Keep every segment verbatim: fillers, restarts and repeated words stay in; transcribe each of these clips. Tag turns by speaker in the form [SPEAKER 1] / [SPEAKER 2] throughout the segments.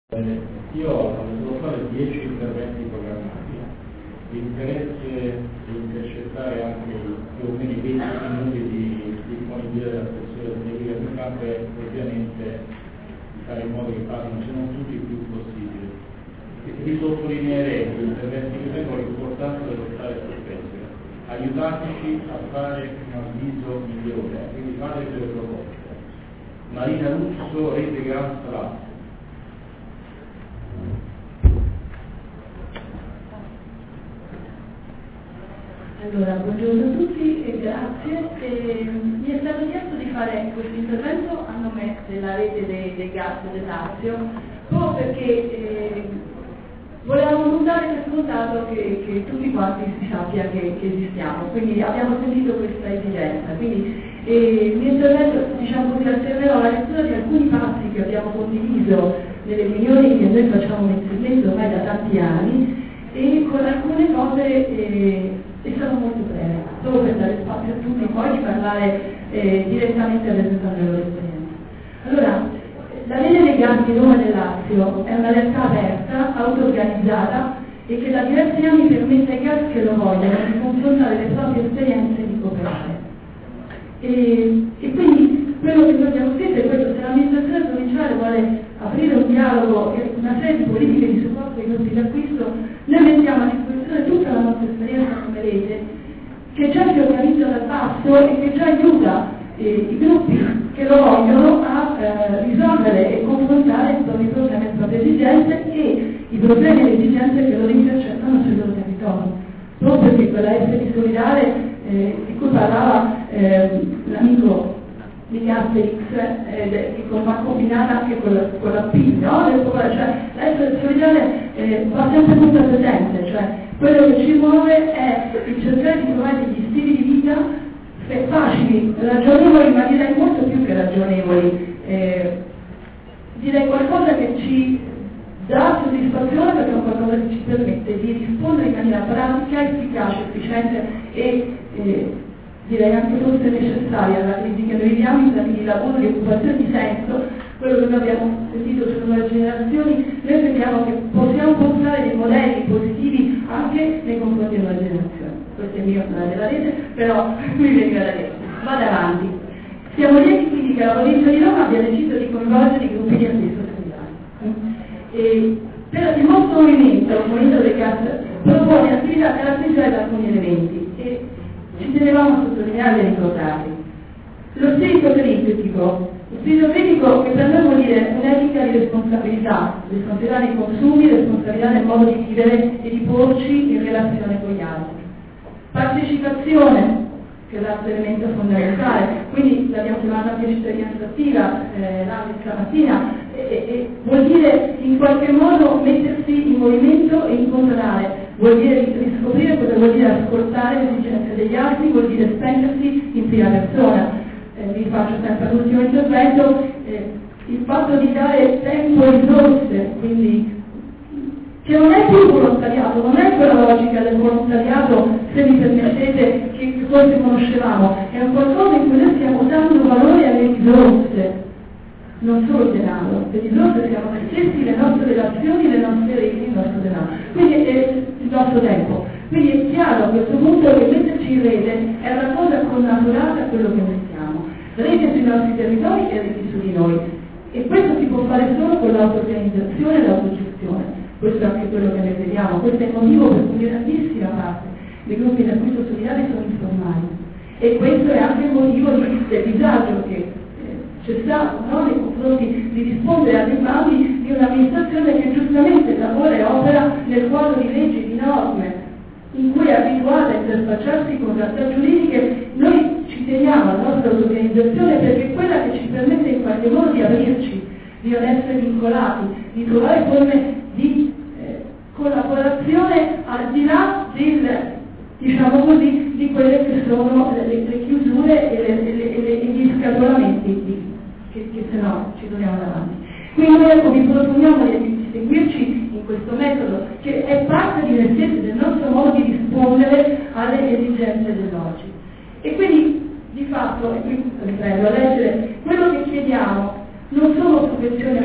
[SPEAKER 1] Io volevo fare dieci interventi programmati. L'interesse di intercettare anche più o meno i venti minuti di disponibilità della sessione tecnica del campo è ovviamente di fare in modo che passino, se non tutti, il più possibile. E vi sottolineerei gli interventi che vengono l'importanza dello stare sospeso. Aiutateci a fare un avviso migliore, quindi fate delle proposte. Marina Russo, Rete Gran Salazzo.
[SPEAKER 2] Allora, buongiorno a tutti e grazie. E, mi è stato chiesto di fare questo intervento a nome della rete dei, dei gas del Lazio, proprio perché eh, volevamo non dare per scontato che, che tutti quanti si sappia che, che esistiamo, quindi abbiamo sentito questa esigenza. Quindi eh, il mio intervento, diciamo così, alternerò la lettura di alcuni passi che abbiamo condiviso nelle riunioni che noi facciamo mensilmente ormai da tanti anni, e con alcune cose eh, e sono molto breve, solo per dare spazio a tutti poi di parlare eh, direttamente alle persone della loro esperienza. Allora, la rete dei gas di Roma e del Lazio è una realtà aperta, auto-organizzata e che da diversi anni permette ai gas che lo vogliono di confrontare le proprie esperienze e di cooperare. E, e quindi quello che noi abbiamo scritto è questo: se l'amministrazione provinciale vuole aprire un dialogo e una serie di politiche di supporto ai gruppi d'acquisto, noi mettiamo a disposizione tutta la nostra esperienza come rete, che già si organizza dal basso e che già aiuta eh, i gruppi che lo vogliono a eh, risolvere e confrontare i propri problemi e le proprie esigenze e i problemi e le esigenze che loro intercettano sui loro territori. Proprio perché quella S D solidale eh, di cui parlava eh, l'amico di Asterix, eh, che va combinata anche con la, con la P, no? Cioè, l'essere solidale eh, va sempre molto presente, cioè quello che ci muove è il cercare di trovare degli stili di vita facili, ragionevoli, ma direi molto più che ragionevoli, eh, direi qualcosa che ci dà soddisfazione perché è qualcosa che ci permette di rispondere in maniera pratica, efficace, efficiente e eh, direi anche forse necessaria alla crisi che noi viviamo in termini di lavoro, di occupazione, di senso. Quello che noi abbiamo sentito sulle nuove generazioni, noi crediamo che possiamo portare dei modelli positivi anche nei confronti delle nuove generazioni. Questo è il mio canale della rete, però mi venga da dire, vado avanti. Siamo lieti quindi che la provincia di Roma abbia deciso di coinvolgere i gruppi di acquisto solidali. E per il nostro movimento, il movimento dei gas, propone attività caratterizzate da alcuni elementi e ci tenevamo a sottolinearli e ricordarli. Lo spirito critico, lo spirito critico che per noi vuol dire un'etica di responsabilità, responsabilità nei consumi, responsabilità nel modo di vivere e di porci in relazione con gli altri. Partecipazione, che è l'altro elemento fondamentale, quindi l'abbiamo chiamata anche cittadinanza attiva eh, stamattina, e, e vuol dire in qualche modo mettersi in movimento e incontrare. Vuol dire riscoprire cosa vuol dire ascoltare le esigenze degli altri, vuol dire spendersi in prima persona. Eh, vi faccio sempre l'ultimo intervento, eh, il fatto di dare tempo e risorse, quindi che non è più volontariato, non è quella logica del volontariato, se mi permettete, che, che forse conoscevamo, è un qualcosa in cui noi stiamo dando valore alle risorse, non solo il denaro, le risorse siamo noi stessi, le nostre relazioni, le nostre reti, il nostro denaro, quindi è il nostro tempo. Quindi è chiaro a questo punto che metterci in rete è una cosa connaturata a quello che noi siamo. Rete sui nostri territori e reti su di noi. E questo si può fare solo con l'auto-organizzazione e l'autogestione. Questo è anche quello che noi vediamo, questo è il motivo per cui una grandissima parte dei gruppi di acquisto solidale sono informali. E questo è anche il motivo di, del disagio che c'è stato, no, nei confronti di rispondere alle demande di un'amministrazione che giustamente lavora e opera nel quadro di leggi e di norme in cui è abituata a interfacciarsi con realtà giuridiche. Noi ci teniamo alla nostra organizzazione perché è quella che ci permette in qualche modo di aprirci, di non essere vincolati, di trovare forme di eh, collaborazione al di là del, diciamo così, di quelle che sono le, le chiusure e, le, le, le, e gli scatolamenti di, che, che se no ci troviamo davanti. Quindi noi ecco, vi proponiamo di seguirci in questo metodo che è parte di noi stessi, del nostro modo di rispondere alle esigenze dell'oggi. E quindi di fatto, e qui riprendo a leggere, quello che chiediamo non sono sovvenzioni a pioggia,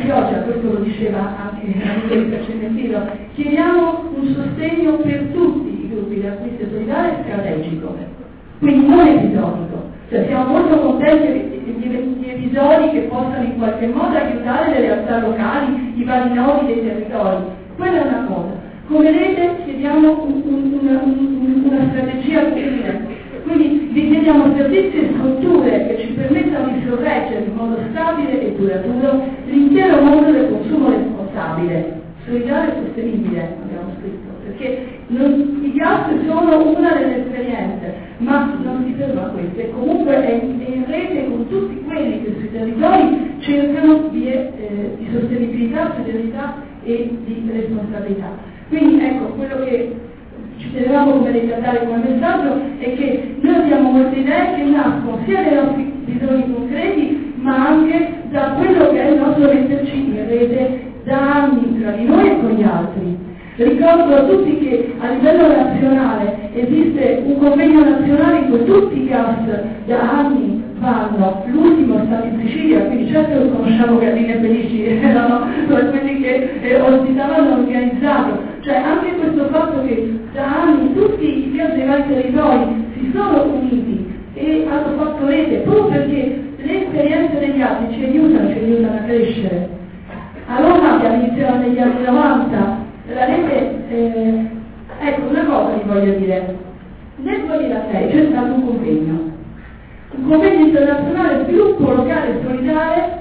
[SPEAKER 2] questo lo diceva anche il precedente, chiediamo un sostegno per tutti i gruppi di acquisto solidale strategico, quindi non episodico. Cioè, siamo molto contenti di, di, di episodi che possano in qualche modo aiutare le realtà locali, i vari nodi dei territori. Quella è una cosa. Come vedete chiediamo un, un, una, un, una strategia comune. Quindi vi chiediamo servizi e strutture che ci permettano di sorreggere in modo stabile e duraturo l'intero mondo del consumo responsabile, solidale e sostenibile, abbiamo scritto, perché non, i gas sono una delle esperienze, ma non si ferma a questo, e comunque è in, è in rete con tutti quelli che sui territori cercano vie eh, di sostenibilità, solidarietà e di responsabilità. Quindi ecco, quello che ci tenevamo come ricordare come messaggio è che noi abbiamo molte idee che nascono sia dai nostri bisogni concreti, ma anche da quello che è il nostro metterci in rete da anni tra di noi e con gli altri. Ricordo a tutti che a livello nazionale esiste un convegno nazionale in cui tutti i gas da anni vanno, l'ultimo è stato in Sicilia, quindi certo non conosciamo Galline Felici, erano tra quelli che eh, ospitavano organizzato, cioè anche questo fatto che da anni tutti i gas dei vari territori si sono uniti e hanno fatto rete, proprio perché le esperienze degli altri ci aiutano, ci aiutano a crescere. A Roma abbiamo iniziato negli anni novanta, la rete, eh, ecco una cosa vi voglio dire, nel duemilasei c'è stato un convegno, un convegno internazionale sviluppo locale e solidale,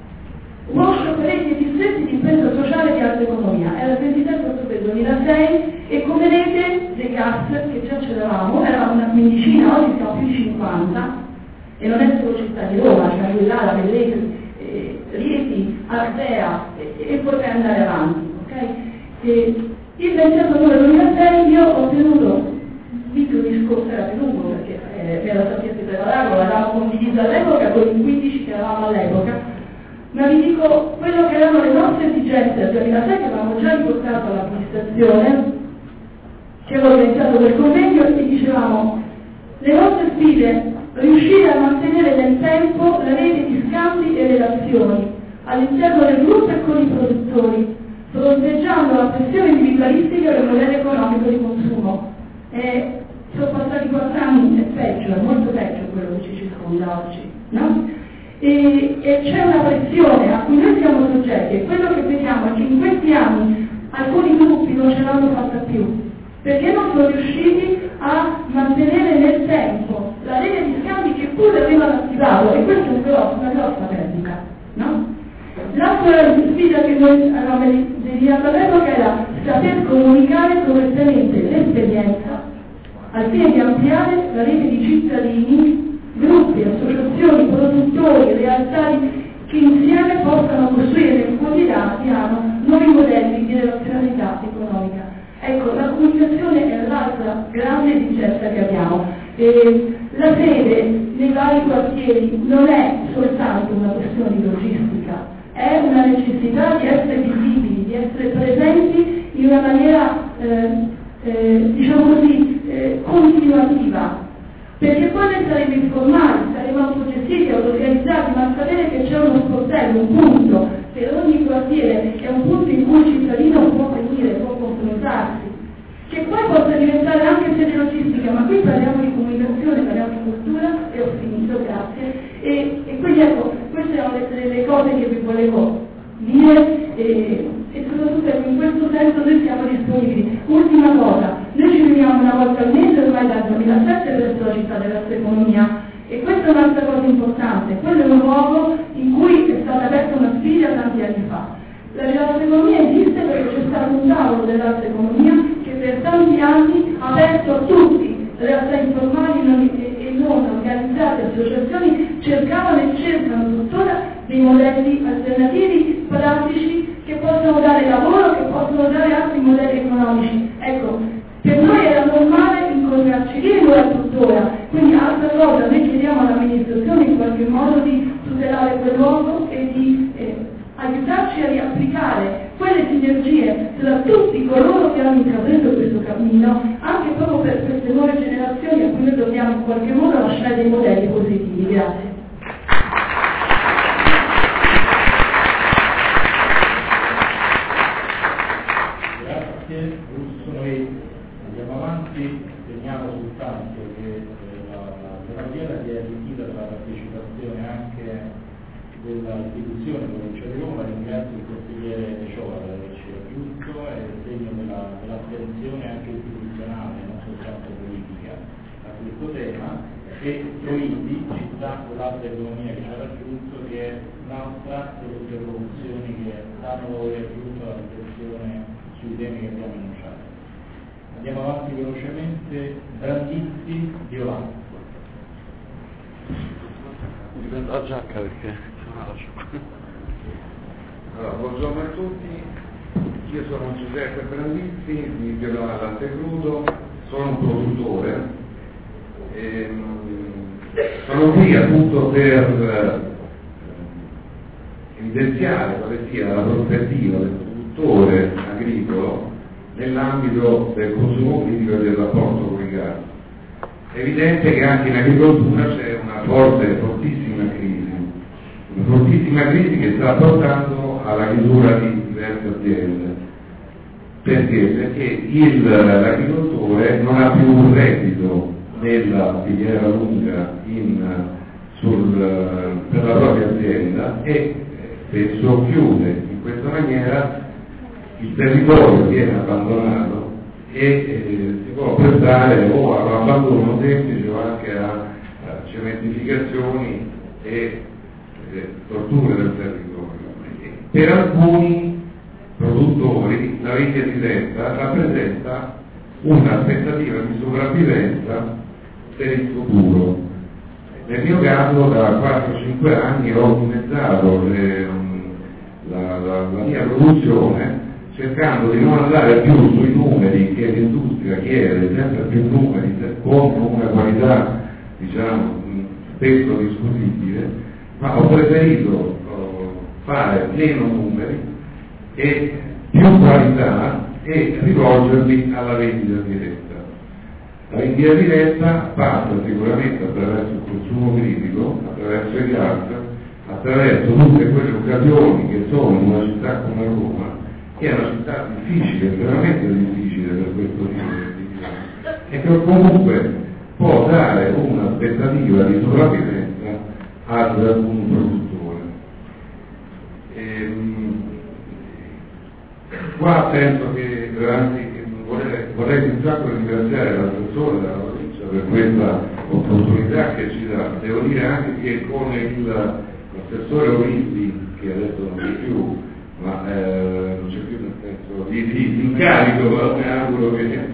[SPEAKER 2] workshop reti e distretti di impresa sociale di alta economia, era il ventisette ottobre duemilasei e come vedete dei gas che già c'eravamo, eravamo una quindicina, oggi siamo più di cinquanta e non è solo città di Roma, c'è anche là, la Velletri, eh, Rieti, Ardea e, e potrei andare avanti, ok? E il ventisette ottobre duemilasei io ho tenuto un video discorso, era più lungo perché eh, me lo sapete preparare, l'avevamo condiviso all'epoca con i quindici che eravamo all'epoca, ma vi dico quello che erano le nostre esigenze del duemilasei che avevamo già riportato all'amministrazione, che aveva organizzato quel convegno e dicevamo le nostre sfide, riuscire a mantenere nel tempo la rete di scambi e relazioni all'interno del gruppo e con i produttori, fronteggiando la pressione individualistica del modello economico di consumo. E sono passati quattro anni, è peggio, è molto peggio quello che ci circonda oggi, no? E, e c'è una pressione a cui noi siamo soggetti e quello che vediamo è che in questi anni alcuni gruppi non ce l'hanno fatta più, perché non sono riusciti a mantenere nel tempo la rete di scambi che pure avevano attivato, e questa è un grosso, una grossa perdita, no? L'altra sfida che noi avevamo delineato all'epoca era saper comunicare correttamente l'esperienza al fine di ampliare la rete di cittadini, gruppi, associazioni, produttori, realtà che insieme possano costruire nel quotidiano nuovi modelli di relazionalità economica. Ecco, la comunicazione è l'altra grande esigenza che abbiamo. E la sede nei vari quartieri non è soltanto una questione di logistica, è una necessità di essere visibili, di essere presenti in una maniera, eh, eh, diciamo così, eh, continuativa. Perché poi noi saremo informati, saremo autogestiti, autorganizzati, ma sapere che c'è uno sportello, un punto per ogni quartiere, che è un punto in cui il cittadino può venire, può confrontarsi, che poi possa diventare anche sede logistica, ma qui parliamo di comunicazione, parliamo di cultura, e ho finito, grazie. E, e quindi ecco, queste erano le, le cose che vi volevo dire e, e soprattutto in questo senso noi siamo disponibili. Ultima cosa, noi ci riuniamo una volta al mese ormai dal duemilasette presso la città dell'alta economia e questa è un'altra cosa importante, quello è un luogo in cui è stata aperta una sfida tanti anni fa. La alta economia esiste perché c'è stato un tavolo dell'alta economia che per tanti anni ha aperto a tutti, realtà informali e non organizzate, associazioni, cercavano e cercano tuttora dei modelli alternativi, pratici, che possono dare lavoro, che possono dare altri modelli economici. Ecco, per noi era normale incontrarci lì e lo è tuttora, quindi altra cosa, noi chiediamo all'amministrazione in qualche modo di tutelare quel luogo e di eh, aiutarci a riapplicare quelle sinergie tra tutti coloro che hanno intrapreso questo cammino, anche proprio per queste nuove generazioni a cui noi dobbiamo in qualche modo lasciare dei modelli positivi. Grazie.
[SPEAKER 1] grazie Russo. Noi andiamo avanti, segniamo soltanto che eh, la, la giornaliera si è arricchita dalla partecipazione anche dell'istituzione provincia di Roma. Ringrazio il consigliere De Ciola che ci ha raggiunto, è il segno della, dell'attenzione anche istituzionale, non soltanto politica, a questo tema. E Proiti, città con l'alta economia che ci ha raggiunto, che è un'altra delle interlocuzioni che danno valore aggiunto all'attenzione sui temi che abbiamo enunciato. Andiamo avanti velocemente. Brandizzi, Violante.
[SPEAKER 3] Mi prendo la giacca perché
[SPEAKER 4] allora, buongiorno a tutti, io sono Giuseppe Brandizzi di Violante Lantecrudo, sono un produttore. Ehm, sono qui appunto per eh, evidenziare quale sia la prospettiva del produttore agricolo nell'ambito del consumo critico e del rapporto con i gas. È evidente che anche in agricoltura c'è una forte, fortissima crisi, una fortissima crisi che sta portando alla chiusura di diverse aziende. Perché? Perché il, l'agricoltore non ha più un reddito nella filiera lunga in, sul, per la propria azienda e spesso chiude. In questa maniera il territorio viene abbandonato e eh, si può prestare o all'abbandono semplice o anche a, a cementificazioni e eh, torture del territorio. Per alcuni produttori la vita diretta rappresenta un'aspettativa di sopravvivenza per il futuro. Nel mio caso da quattro cinque anni ho dimezzato le, la, la, la mia produzione cercando di non andare più sui numeri che l'industria chiede, sempre più numeri con una qualità diciamo spesso discutibile, ma ho preferito fare meno numeri e più qualità e rivolgermi alla vendita diretta. La vendita diretta passa sicuramente attraverso il consumo critico, attraverso i gas, attraverso tutte quelle occasioni che sono in una città come Roma, che è una città difficile, veramente difficile per questo tipo di attività, e che comunque può dare un'aspettativa di sopravvivenza ad un produttore. Ehm, qua penso che anzi vorrei, vorrei un sacco ringraziare l'assessore della provincia per questa opportunità che ci dà. Devo dire anche che con il, l'assessore Orizzi, che adesso non c'è più, ma eh, non c'è più nel senso di, di, di incarico, ma mi auguro che eh,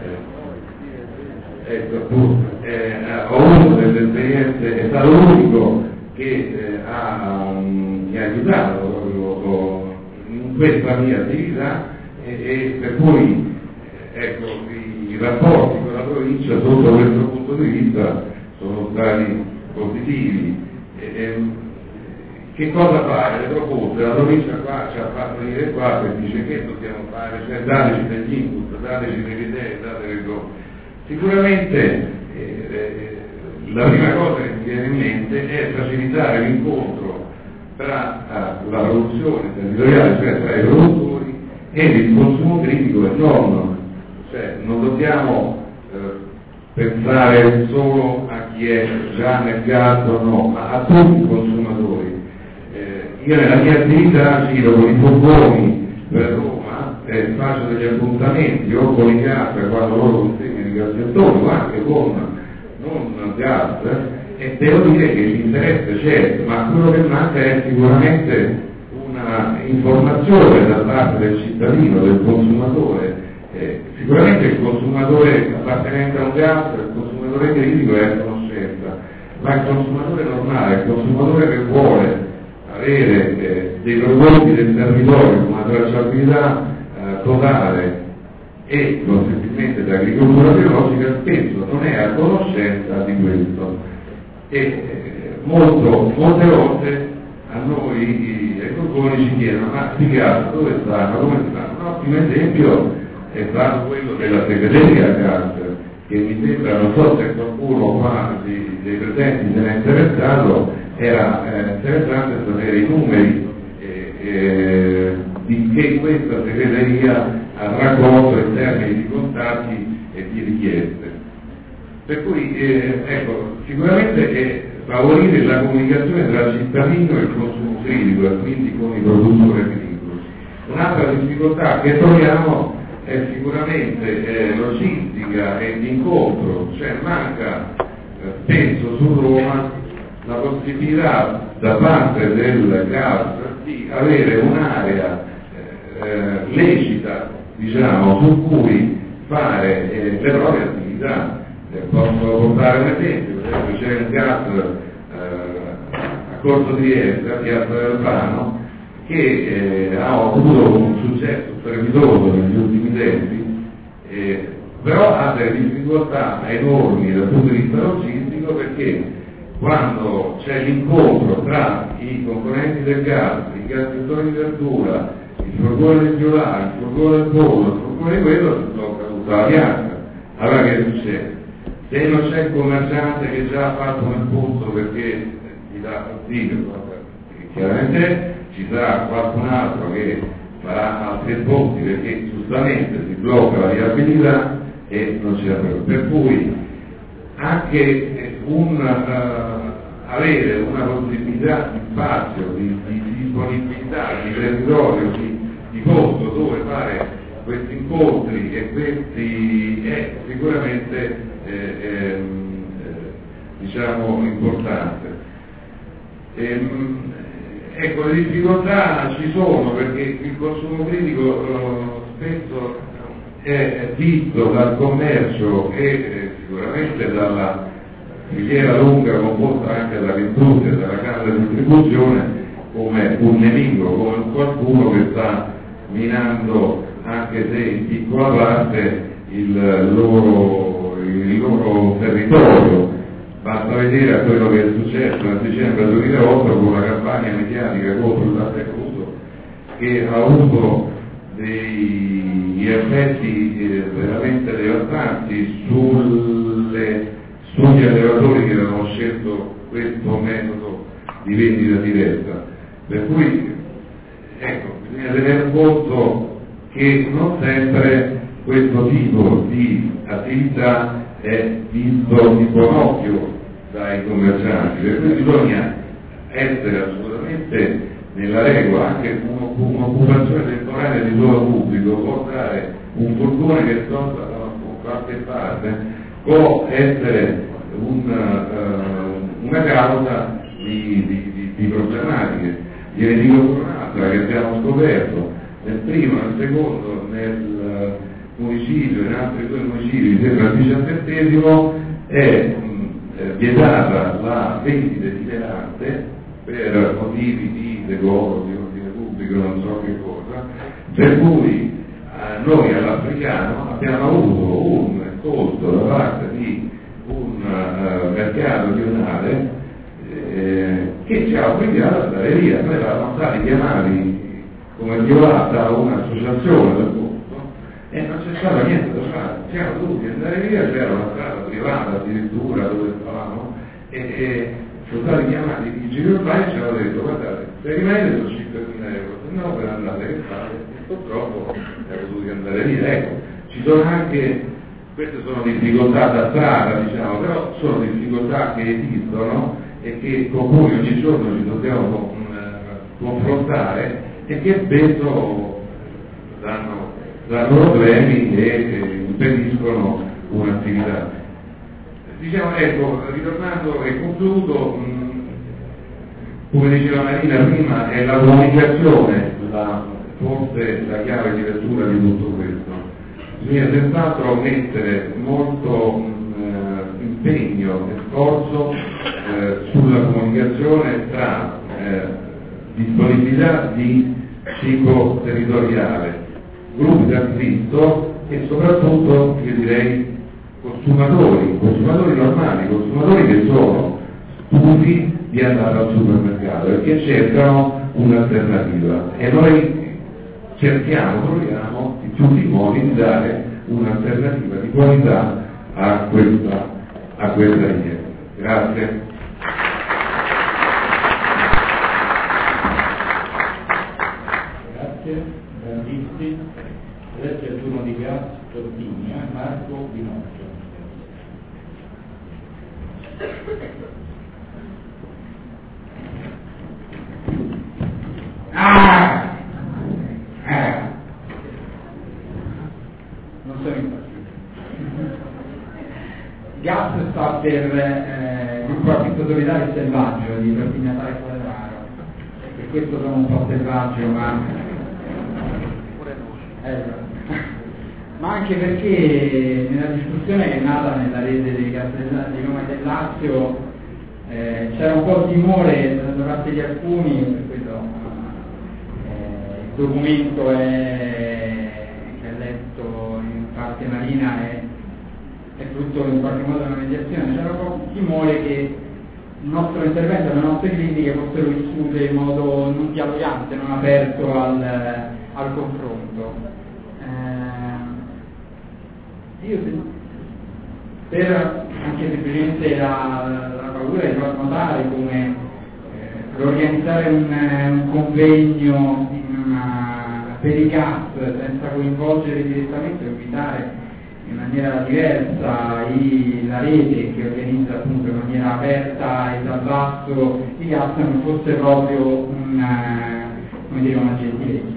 [SPEAKER 4] ecco appunto eh, ho avuto delle esperienze, è stato l'unico che eh, ha, mi ha aiutato proprio in questa mia attività e, e per cui eh, ecco i, i rapporti con la provincia sotto questo punto di vista sono stati positivi. E, e, che cosa fare? Le proposte, la provincia qua ci ha fatto venire qua e dice che dobbiamo fare, cioè dateci degli input, dateci delle idee, dateci cose. Sicuramente eh, eh, la prima cosa che mi viene in mente è facilitare l'incontro tra eh, la produzione territoriale, cioè tra i produttori, e il consumo critico e non. Cioè non dobbiamo eh, pensare solo a chi è già nel gas o no, ma a tutti i consumatori. Io nella mia attività giro con i furgoni per Roma e faccio degli appuntamenti o con i gas quando loro consegnano i gassettoni, ma anche con non gas, e devo dire che l'interesse c'è, ma quello che manca è sicuramente una informazione da parte del cittadino, del consumatore. Eh, sicuramente il consumatore appartenente a un gas, il consumatore critico è a conoscenza, ma il consumatore normale, il consumatore che vuole avere eh, dei prodotti del territorio con una tracciabilità eh, totale e conseguentemente l'agricoltura biologica spesso non è a conoscenza di questo e eh, molto, molte volte a noi i agricoltori ci chiedono ma spiegato dove stanno, come stanno. Un ottimo esempio è stato quello della segreteria gas, che mi sembra, non so se qualcuno qua dei, dei presenti se ne è interessato, era eh, interessante sapere i numeri eh, eh, di che questa segreteria ha raccolto in termini di contatti e di richieste. Per cui eh, ecco, sicuramente è favorire la comunicazione tra il cittadino e il consumo critico e quindi con i produttori agricoli. Un'altra difficoltà che troviamo è sicuramente eh, logistica e di incontro, cioè manca eh, spesso su Roma la possibilità da parte del G A S di avere un'area eh, lecita, diciamo, su cui fare eh, le proprie attività. Eh, posso portare un esempio, per esempio c'è un G A S eh, a Corso Trieste, a Piazza del Brano, che eh, ha avuto un successo strepitoso negli ultimi tempi, eh, però ha delle difficoltà enormi dal punto di vista logistico, perché quando c'è l'incontro tra i componenti del gas, i gastatori di verdura, il furgone del giolare, il furgone del pollo, il furgone di quello, si tocca tutta la piazza. Allora che succede? Se non c'è il commerciante che già ha fatto un impulso perché gli dà fastidio, chiaramente ci sarà qualcun altro che farà altri esposti perché giustamente si blocca la viabilità e non c'è più. Per cui anche un, uh, avere una possibilità di spazio, di, di, di disponibilità, di territorio, di, di posto dove fare questi incontri e questi è sicuramente eh, eh, diciamo importante. Ehm, ecco, le difficoltà ci sono perché il consumo critico eh, spesso è visto dal commercio e eh, sicuramente dalla filiera lunga composta anche dall'industria e dalla grande distribuzione come un nemico, come qualcuno che sta minando, anche se in piccola parte, il loro, il loro territorio. Basta vedere a quello che è successo nel dicembre duemilaotto con la campagna mediatica contro il latte crudo, che ha avuto dei effetti eh, veramente devastanti sulle, sugli allevatori che avevano scelto questo metodo di vendita diretta. Per cui ecco, bisogna tenere conto che non sempre questo tipo di attività è visto di buon occhio dai commercianti, per cui bisogna essere assolutamente nella regola. Anche un'occupazione temporanea di suolo pubblico, portare un furgone che sta da qualche parte può essere una, uh, una causa di, di, di, di problematiche. Gliene dico un'altra che abbiamo scoperto nel primo e nel secondo, nel uh, municipio, in altri due municipi, mi sembra il diciassettesimo, è mh, vietata la vendita di latte per motivi di decoro, di ordine pubblico, non so che cosa, per cui eh, noi all'Africano abbiamo avuto un costo da parte di un uh, mercato rionale eh, che ci ha obbligato ad andare via. Noi eravamo stati chiamati come violata a un'associazione del posto e non c'è stato niente da fare, siamo dovuti andare via, c'era una strada privata addirittura dove stavamo e, e sono stati chiamati i vigili urbani e ci hanno detto: guardate, se rimanete sono cinquemila euro, se no per andare che fate, e purtroppo siamo dovuti andare via. Ecco, ci sono anche, queste sono difficoltà da strada, diciamo, però sono difficoltà che esistono e che, con cui ogni giorno ci dobbiamo mh, confrontare e che spesso danno, danno problemi e, e impediscono un'attività. Diciamo, ecco, ritornando e concludo, mh, come diceva Marina prima, è la comunicazione la, forse la chiave di lettura di tutto questo. Bisogna senz'altro mettere molto mh, impegno e sforzo eh, sulla comunicazione tra eh, disponibilità di cibo territoriale, gruppi d'acquisto e soprattutto, io direi, consumatori, consumatori normali, consumatori che sono stufi di andare al supermercato e che cercano un'alternativa e noi cerchiamo, proviamo in tutti i modi di dare un'alternativa di qualità a questa, a questa richiesta. Grazie.
[SPEAKER 1] grazie, Brandisti, adesso è il turno di Gas, Tortigna, Marco Binotto.
[SPEAKER 5] Ah! Eh. Non sono impazzito. Gas sta per eh, gruppo acquistatori e selvaggio di Tortignatale Quadraro. Per questo sono un po' selvaggio, ma eh, ma anche perché nella discussione che è nata nella rete dei gas di Roma e del Lazio eh, c'era un po' di timore da parte di alcuni, per questo eh, il documento è, che è letto in parte marina è, è frutto in qualche modo di una mediazione. C'era un po' di timore che il nostro intervento e le nostre critiche fossero vissute in modo non dialogante, non aperto al, al confronto. Eh, io per anche semplicemente la, la paura di far notare come eh, organizzare un, un convegno in una, per i gas senza coinvolgere direttamente o invitare in maniera diversa i, la rete che organizza appunto in maniera aperta e dal basso i gas non fosse proprio una, come dire, una gentilezza.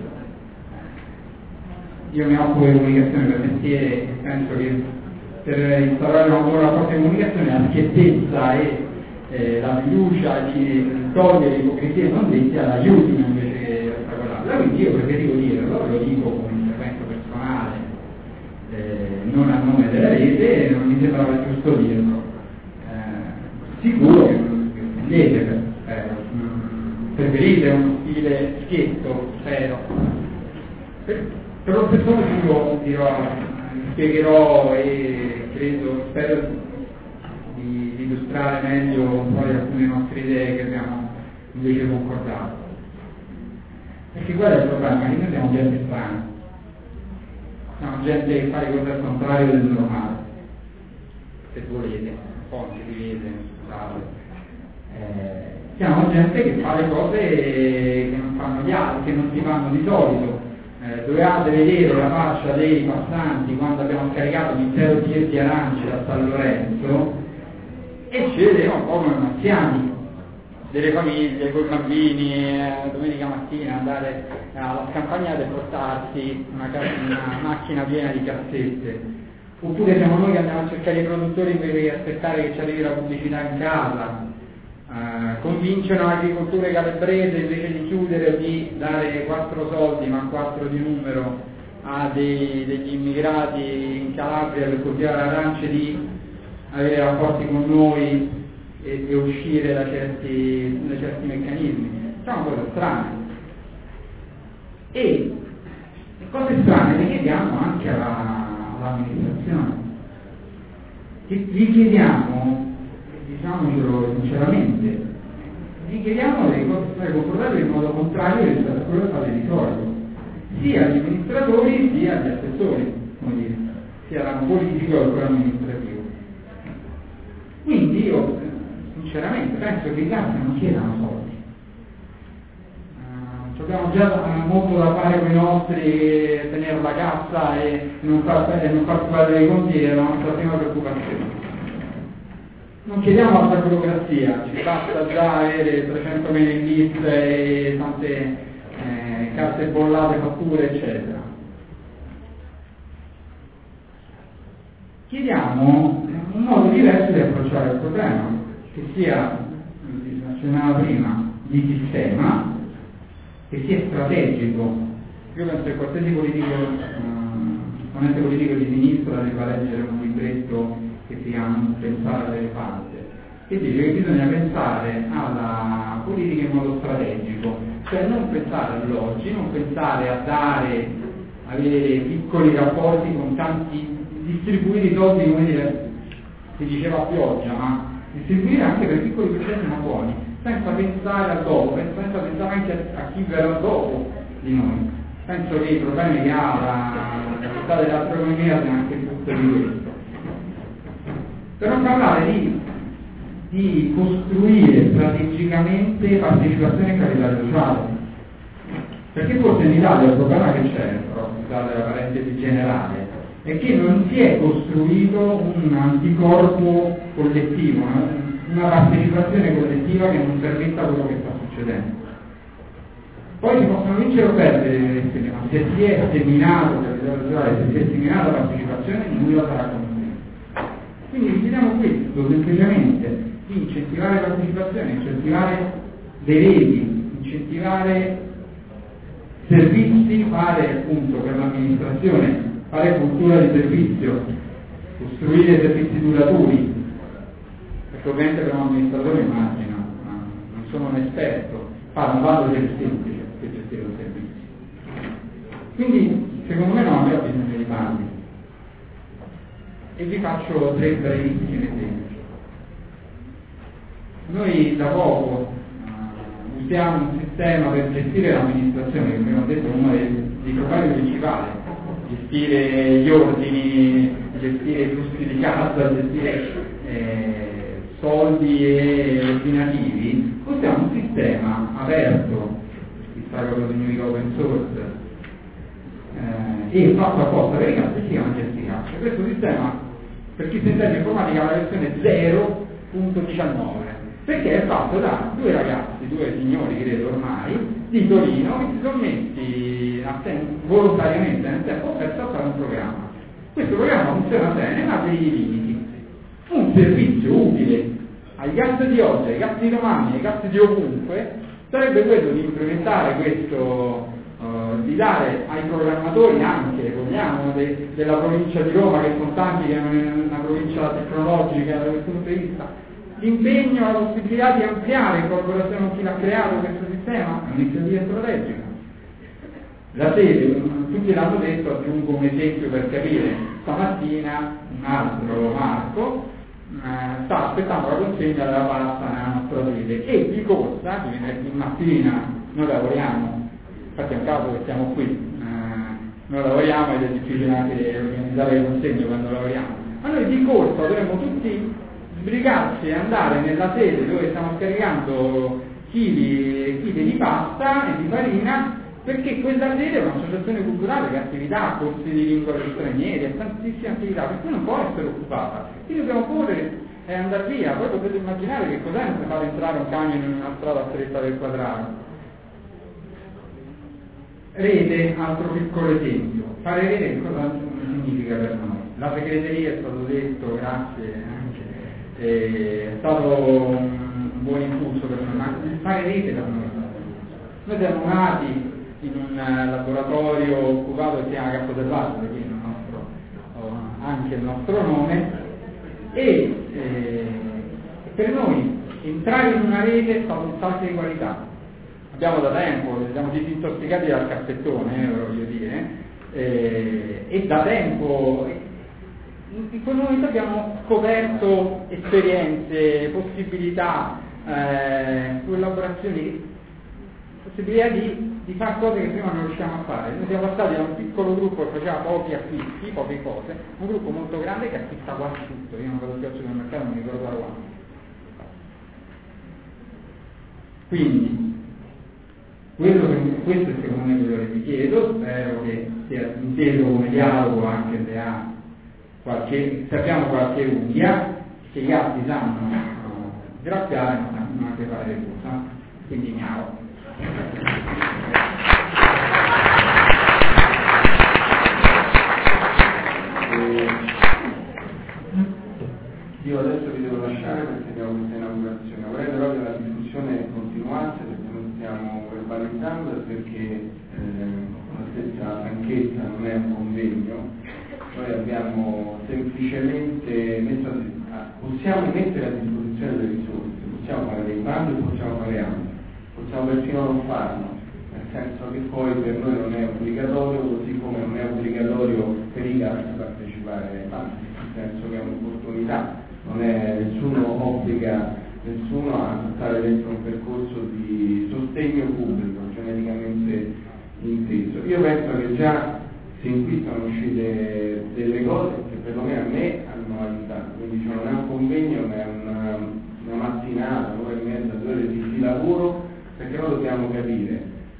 [SPEAKER 5] Io mi occupo di comunicazione per mestiere e penso che per instaurare un buon rapporto di comunicazione la schiettezza e eh, la fiducia di togliere l'ipocrisia non detta l'aiutino invece che ostacolarla. Quindi io preferivo dirlo, lo dico come intervento personale, eh, non a nome della rete, non mi sembrava giusto dirlo. Eh, sicuro che non spendete, spero, preferite uno stile schietto, spero. Per, per lo stesso motivo dirò, spiegherò e credo, spero di, di illustrare meglio un po' di alcune nostre idee che abbiamo invece concordato. Perché qual è il problema? Che noi siamo gente strana, siamo gente che fa le cose al contrario del normale, se volete, un po' anche si vede, scusate. Eh, siamo gente che fa le cose che non fanno gli altri, che non si fanno di solito. Eh, dovevate vedere la faccia dei passanti quando abbiamo scaricato l'intero tir di arance da San Lorenzo e ci vedevamo un po' come anziani delle famiglie con i bambini, eh, domenica mattina andare alla scampagnata e portarsi una, una macchina piena di cassette. Oppure siamo noi che andiamo a cercare i produttori invece che aspettare che ci arrivi la pubblicità in casa. Uh, convincono l'agricoltore calabrese invece di chiudere o di dare quattro soldi ma quattro di numero a dei, degli immigrati in Calabria per coltivare arance di avere rapporti con noi e, e uscire da certi, da certi meccanismi. Sono cose strane e cose strane le chiediamo anche alla, all'amministrazione. Gli chiediamo, diciamocelo sinceramente, gli chiediamo di essere comportati in modo contrario rispetto a quello che fate di solito, sia agli amministratori sia agli assessori, come dire, sia l'anno politico che quello amministrativo. Quindi io sinceramente penso che i gas non chiedano soldi. Uh, abbiamo già molto da fare con i nostri, tenere la cassa e non far, non far perdere i conti è la nostra prima preoccupazione. Non chiediamo altra burocrazia, ci basta già avere trecento mailing list e tante eh, carte bollate, fatture, eccetera. Chiediamo un modo diverso di approcciare il problema, che sia, come si accennava prima, di sistema, che sia strategico. Io penso che qualsiasi politico, eh, esponente politico di sinistra debba leggere un libretto che si chiama Pensare alle parti, che dice che bisogna pensare alla politica in modo strategico, cioè non pensare all'oggi, non pensare a dare, avere piccoli rapporti con tanti, distribuire i soldi, come dire, si diceva a pioggia, ma distribuire anche per piccoli progetti ma buoni, senza pensare al dopo, senza pensare anche a, a chi verrà dopo di noi. Penso che i problemi che ha la, la città dell'astronomia siano anche frutto di questo. Per non parlare di, di costruire strategicamente partecipazione e capitale sociale. Perché forse in Italia il problema che c'è, però scusate la parentesi generale, è che non si è costruito un anticorpo collettivo, una, una partecipazione collettiva che non permetta quello che sta succedendo. Poi si possono vincere o perdere le elezioni, ma se si è seminato, se si è seminata la partecipazione, nulla sarà conseguito. Quindi riteniamo questo semplicemente di incentivare la partecipazione, incentivare dei reti, incentivare servizi, fare appunto per l'amministrazione, fare cultura di servizio, costruire servizi duraturi, perché ovviamente per un amministratore immagino, ma non sono un esperto, fare un vaso del semplice per gestire un servizio. Quindi secondo me non abbiamo bisogno di bandi. E vi faccio tre brevissimi esempi. Noi da poco uh, usiamo un sistema per gestire l'amministrazione, che abbiamo detto è uno dei, dei problemi principali, gestire gli ordini, gestire i flussi di cassa, gestire eh, soldi e ordinativi. Usiamo un sistema aperto, chissà cosa significa open source, eh, e fatto apposta per i casi, si chiama Gesticaccia. Questo sistema, per chi si intende informatica, ha la versione zero punto diciannove, perché è fatto da due ragazzi, due signori credo ormai, di Torino, che si sono messi a tem- volontariamente nel tempo perso a fare un programma. Questo programma funziona bene, ma ha dei limiti. Un servizio utile ai gatti di oggi, ai gatti domani, ai gatti di ovunque, sarebbe quello di implementare questo, uh, di dare ai programmatori anche, vogliamo, de- della provincia di Roma, che sono tanti, che è una provincia tecnologica da questo punto di vista, l'impegno, la possibilità di ampliare in collaborazione con chi l'ha creato questo sistema, è un'iniziativa strategica. La sede, tutti l'hanno detto, aggiungo un esempio per capire. Stamattina un altro Marco eh, sta aspettando la consegna della pasta nella nostra sede e di corsa, quindi venerdì mattina noi lavoriamo, infatti è un caso che siamo qui, eh, noi lavoriamo ed è difficile anche organizzare le consegne quando lavoriamo, ma noi di corsa dovremmo tutti sbrigarsi e andare nella sede dove stiamo scaricando chili e chili di pasta e di farina, perché quella sede è un'associazione culturale che ha attività, corsi di lingua per stranieri, ha tantissime attività, per cui non può essere occupata. Quindi dobbiamo correre e andare via. Poi potete immaginare che cos'è non fare entrare un camion in una strada stretta del quadrato. Rete, altro piccolo esempio. Fare rete cosa significa per noi? La segreteria, è stato detto, grazie anche, è stato un buon impulso per noi, ma fare rete per noi. Noi siamo nati in un laboratorio occupato che si chiama Camposelvaggio, quindi il nostro, anche il nostro nome, e eh, per noi entrare in una rete è stato un salto di qualità. Abbiamo da tempo, siamo disintossicati dal caffettone, eh, voglio dire, eh, e da tempo in quel momento abbiamo scoperto esperienze, possibilità, eh, collaborazioni, possibilità di, di fare cose che prima non riusciamo a fare. Noi siamo passati da un piccolo gruppo che faceva pochi acquisti, poche cose, a un gruppo molto grande che acquista quasi tutto. Io non vado più al supermercato, non mi ricordo da quando. Quindi quello che, questo è secondo me quello che vi chiedo, spero che sia inteso come dialogo, anche se ha qualche, se abbiamo qualche unghia, che gli altri sanno no, graziare, ma sanno anche fare le cose, quindi miau.
[SPEAKER 4] Io adesso vi devo lasciare perché abbiamo questa inaugurazione. Vorrei però che la discussione continuasse, perché non stiamo verbalizzando e perché eh, con la stessa franchezza non è un convegno. Noi abbiamo semplicemente messo a, possiamo mettere a disposizione delle risorse, possiamo fare dei bandi e possiamo fare altro, possiamo persino non farlo, nel senso che poi per noi non è obbligatorio, così come non è obbligatorio per i casi partecipare ai bandi, nel senso che è un'opportunità, non è, nessuno obbliga nessuno a stare dentro un percorso di sostegno pubblico, genericamente inteso. Io penso che già sin qui sono uscite delle cose che perlomeno a me hanno aiutato, quindi cioè non è un convegno, ma è una, una mattinata, un'ora e mezza, due ore di, di lavoro, perché noi dobbiamo capire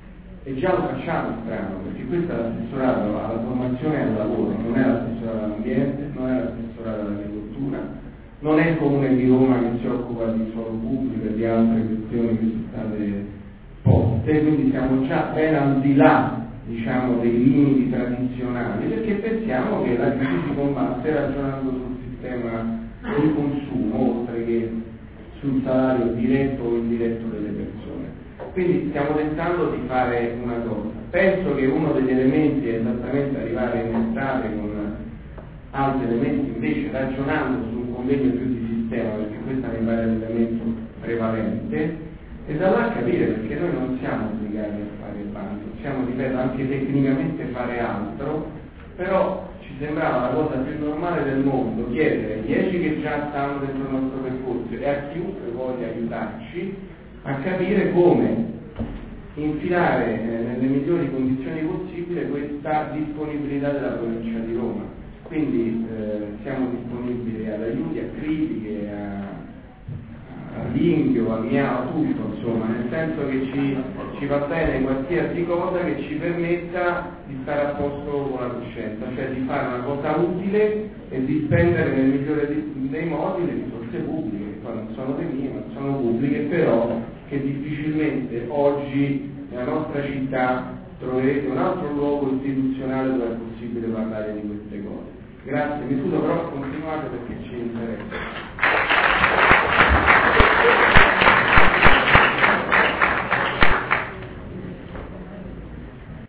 [SPEAKER 4] e già lo facciamo strano, perché questo è l'assessorato alla formazione e al lavoro, non è l'assessorato all'ambiente, non è l'assessorato all'agricoltura, non è il Comune di Roma che si occupa di suolo pubblico e di altre questioni che sono state poste, quindi siamo già ben al di là, diciamo, dei limiti tradizionali, perché pensiamo che la crisi si combatte ragionando sul sistema di consumo oltre che sul salario diretto o indiretto delle persone. Quindi stiamo tentando di fare una cosa. Penso che uno degli elementi è esattamente arrivare in estate con altri elementi, invece ragionando su un convegno più di sistema, perché questo mi pare l'elemento prevalente, e da là capire, perché noi non siamo obbligati a fare il bando, possiamo, ripeto, anche tecnicamente fare altro, però ci sembrava la cosa più normale del mondo chiedere ai dieci che già stanno dentro il nostro percorso e a chiunque voglia aiutarci a capire come infilare eh, nelle migliori condizioni possibili questa disponibilità della provincia di Roma. Quindi eh, siamo disponibili ad aiuti, a critiche, a all'inghio, a miao, a tutto, insomma, nel senso che ci, ci va bene qualsiasi cosa che ci permetta di stare a posto con la coscienza, cioè di fare una cosa utile e di spendere nel migliore dei, dei modi le risorse pubbliche, che poi non sono le mie, ma sono pubbliche, però che difficilmente oggi nella nostra città troverete un altro luogo istituzionale dove è possibile parlare di queste cose. Grazie, mi scuso, però continuate perché ci interessa.